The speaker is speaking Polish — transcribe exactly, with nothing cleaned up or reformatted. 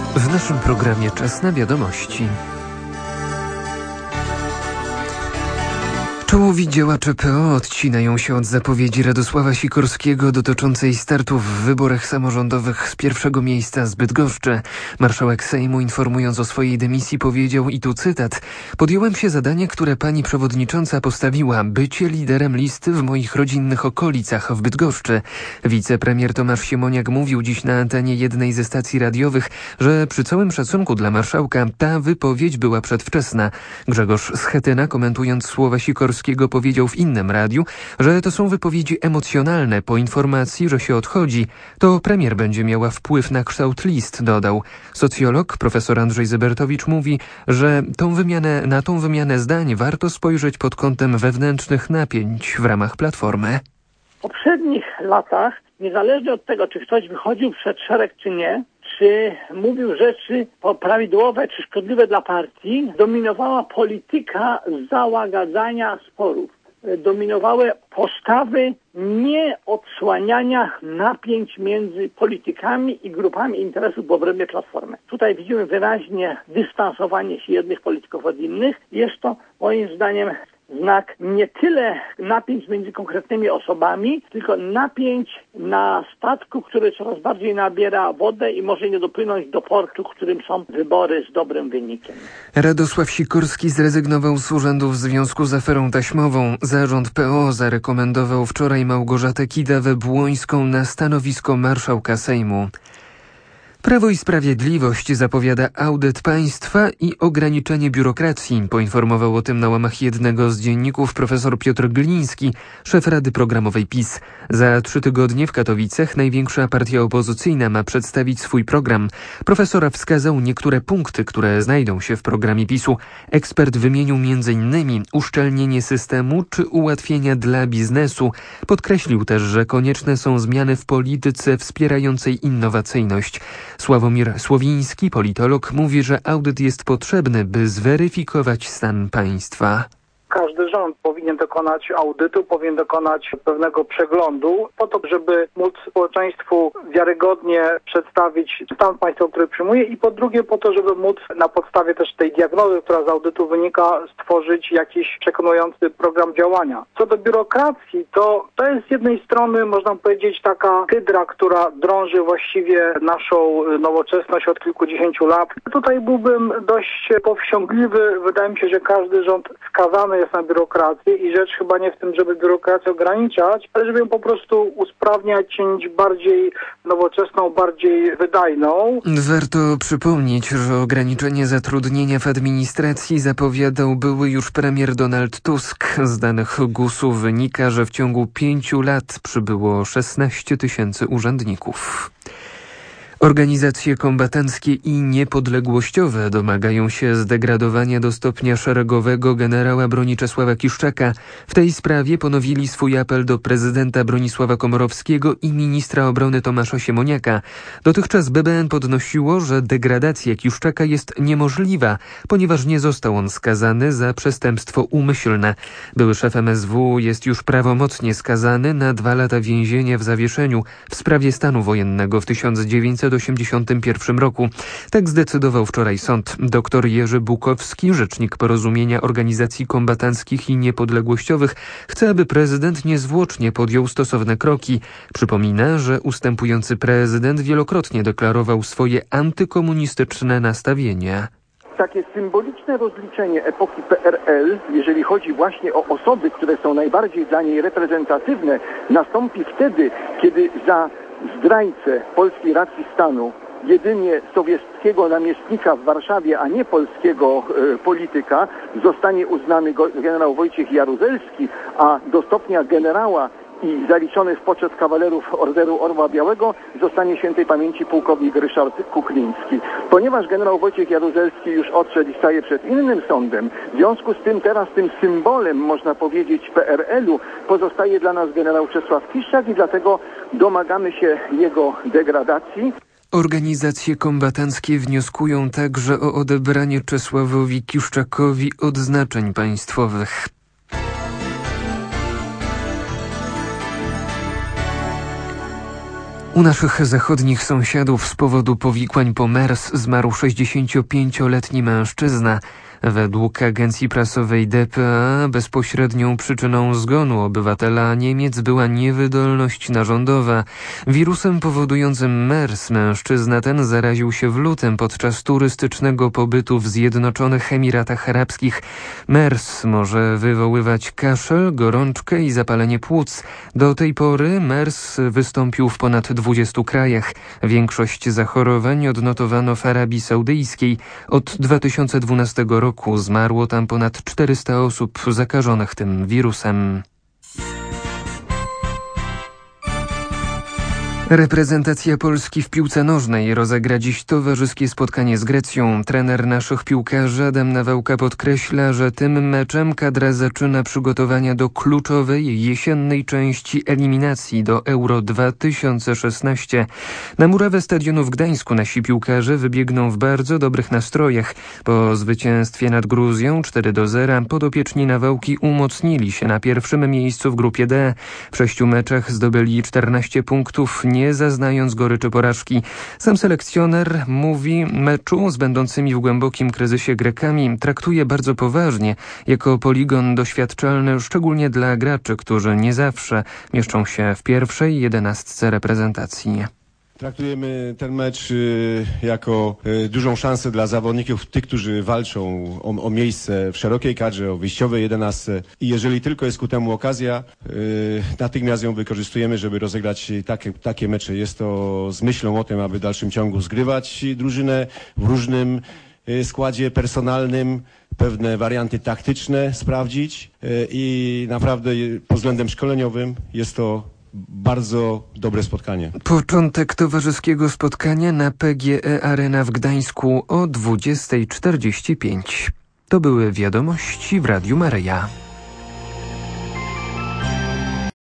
W naszym programie Czas na wiadomości. Czołowi działacze P O odcinają się od zapowiedzi Radosława Sikorskiego dotyczącej startu w wyborach samorządowych z pierwszego miejsca z Bydgoszczy. Marszałek Sejmu, informując o swojej dymisji, powiedział, i tu cytat: podjąłem się zadania, które pani przewodnicząca postawiła, bycie liderem listy w moich rodzinnych okolicach w Bydgoszczy. Wicepremier Tomasz Siemoniak mówił dziś na antenie jednej ze stacji radiowych, że przy całym szacunku dla marszałka ta wypowiedź była przedwczesna. Grzegorz Schetyna, komentując słowa Sikorskiego, powiedział w innym radiu, że to są wypowiedzi emocjonalne. Po informacji, że się odchodzi, to premier będzie miała wpływ na kształt list, dodał. Socjolog profesor Andrzej Zybertowicz mówi, że tą wymianę, na tą wymianę zdań warto spojrzeć pod kątem wewnętrznych napięć w ramach Platformy. W poprzednich latach, niezależnie od tego, czy ktoś wychodził przed szereg, czy nie, czy mówił rzeczy prawidłowe, czy szkodliwe dla partii, dominowała polityka załagadzania sporów. Dominowały postawy nieodsłaniania napięć między politykami i grupami interesów w obrębie Platformy. Tutaj widzimy wyraźnie dystansowanie się jednych polityków od innych. Jest to moim zdaniem znak nie tyle napięć między konkretnymi osobami, tylko napięć na statku, który coraz bardziej nabiera wodę i może nie dopłynąć do portu, w którym są wybory z dobrym wynikiem. Radosław Sikorski zrezygnował z urzędu w związku z aferą taśmową. Zarząd P O zarekomendował wczoraj Małgorzatę Kidawę-Błońską na stanowisko marszałka Sejmu. Prawo i Sprawiedliwość zapowiada audyt państwa i ograniczenie biurokracji. Poinformował o tym na łamach jednego z dzienników profesor Piotr Gliński, szef Rady Programowej PiS. Za trzy tygodnie w Katowicach największa partia opozycyjna ma przedstawić swój program. Profesor wskazał niektóre punkty, które znajdą się w programie PiSu. Ekspert wymienił między innymi uszczelnienie systemu czy ułatwienia dla biznesu. Podkreślił też, że konieczne są zmiany w polityce wspierającej innowacyjność. Sławomir Słowiński, politolog, mówi, że audyt jest potrzebny, by zweryfikować stan państwa. Każdy rząd powinien dokonać audytu, powinien dokonać pewnego przeglądu po to, żeby móc społeczeństwu wiarygodnie przedstawić stan państwa, który przyjmuje, i po drugie po to, żeby móc na podstawie też tej diagnozy, która z audytu wynika, stworzyć jakiś przekonujący program działania. Co do biurokracji, to to jest z jednej strony, można powiedzieć, taka hydra, która drąży właściwie naszą nowoczesność od kilkudziesięciu lat. Tutaj byłbym dość powściągliwy. Wydaje mi się, że każdy rząd skazany jest na biurokrację i rzecz chyba nie w tym, żeby biurokrację ograniczać, ale żeby ją po prostu usprawniać, czynić bardziej nowoczesną, bardziej wydajną. Warto przypomnieć, że ograniczenie zatrudnienia w administracji zapowiadał były już premier Donald Tusk. Z danych gusu wynika, że w ciągu pięciu lat przybyło szesnaście tysięcy urzędników. Organizacje kombatanckie i niepodległościowe domagają się zdegradowania do stopnia szeregowego generała Broniczesława Kiszczaka. W tej sprawie ponowili swój apel do prezydenta Bronisława Komorowskiego i ministra obrony Tomasza Siemoniaka. Dotychczas B B N podnosiło, że degradacja Kiszczaka jest niemożliwa, ponieważ nie został on skazany za przestępstwo umyślne. Były szef M S W jest już prawomocnie skazany na dwa lata więzienia w zawieszeniu w sprawie stanu wojennego w tysiąc dziewięćset osiemdziesiątym pierwszym roku. Tak zdecydował wczoraj sąd. Doktor Jerzy Bukowski, rzecznik Porozumienia Organizacji Kombatanckich i Niepodległościowych, chce, aby prezydent niezwłocznie podjął stosowne kroki. Przypomina, że ustępujący prezydent wielokrotnie deklarował swoje antykomunistyczne nastawienie. Takie symboliczne rozliczenie epoki P R L, jeżeli chodzi właśnie o osoby, które są najbardziej dla niej reprezentatywne, nastąpi wtedy, kiedy za zdrajcę polskiej racji stanu, jedynie sowieckiego namiestnika w Warszawie, a nie polskiego e, polityka, zostanie uznany go, generał Wojciech Jaruzelski, a do stopnia generała i zaliczony w poczet kawalerów Orderu Orła Białego zostanie świętej pamięci pułkownik Ryszard Kukliński. Ponieważ generał Wojciech Jaruzelski już odszedł i staje przed innym sądem, w związku z tym teraz tym symbolem, można powiedzieć, P R L-u pozostaje dla nas generał Czesław Kiszczak i dlatego domagamy się jego degradacji. Organizacje kombatanckie wnioskują także o odebranie Czesławowi Kiszczakowi odznaczeń państwowych. U naszych zachodnich sąsiadów z powodu powikłań po MERS zmarł sześćdziesięciopięcioletni mężczyzna. Według agencji prasowej D P A bezpośrednią przyczyną zgonu obywatela Niemiec była niewydolność narządowa. Wirusem powodującym MERS mężczyzna ten zaraził się w lutym podczas turystycznego pobytu w Zjednoczonych Emiratach Arabskich. MERS może wywoływać kaszel, gorączkę i zapalenie płuc. Do tej pory MERS wystąpił w ponad dwudziestu krajach. Większość zachorowań odnotowano w Arabii Saudyjskiej. Od dwa tysiące dwunastego roku roku zmarło tam ponad czterysta osób zakażonych tym wirusem. Reprezentacja Polski w piłce nożnej rozegra dziś towarzyskie spotkanie z Grecją. Trener naszych piłkarzy Adam Nawałka podkreśla, że tym meczem kadra zaczyna przygotowania do kluczowej jesiennej części eliminacji do Euro dwa tysiące szesnaście. Na murawę stadionu w Gdańsku nasi piłkarze wybiegną w bardzo dobrych nastrojach. Po zwycięstwie nad Gruzją cztery do zera podopieczni Nawałki umocnili się na pierwszym miejscu w grupie D. W sześciu meczach zdobyli czternaście punktów, nie zaznając goryczy porażki. Sam selekcjoner mówi, meczu z będącymi w głębokim kryzysie Grekami traktuje bardzo poważnie, jako poligon doświadczalny, szczególnie dla graczy, którzy nie zawsze mieszczą się w pierwszej jedenastce reprezentacji. Traktujemy ten mecz y, jako y, dużą szansę dla zawodników, tych, którzy walczą o, o miejsce w szerokiej kadrze, o wyjściowej jedenastce. I jeżeli tylko jest ku temu okazja, y, natychmiast ją wykorzystujemy, żeby rozegrać takie, takie mecze. Jest to z myślą o tym, aby w dalszym ciągu zgrywać drużynę w różnym y, składzie personalnym, pewne warianty taktyczne sprawdzić y, i naprawdę y, pod względem szkoleniowym jest to bardzo dobre spotkanie. Początek towarzyskiego spotkania na P G E Arena w Gdańsku o dwudziesta czterdzieści pięć. To były wiadomości w Radiu Maryja.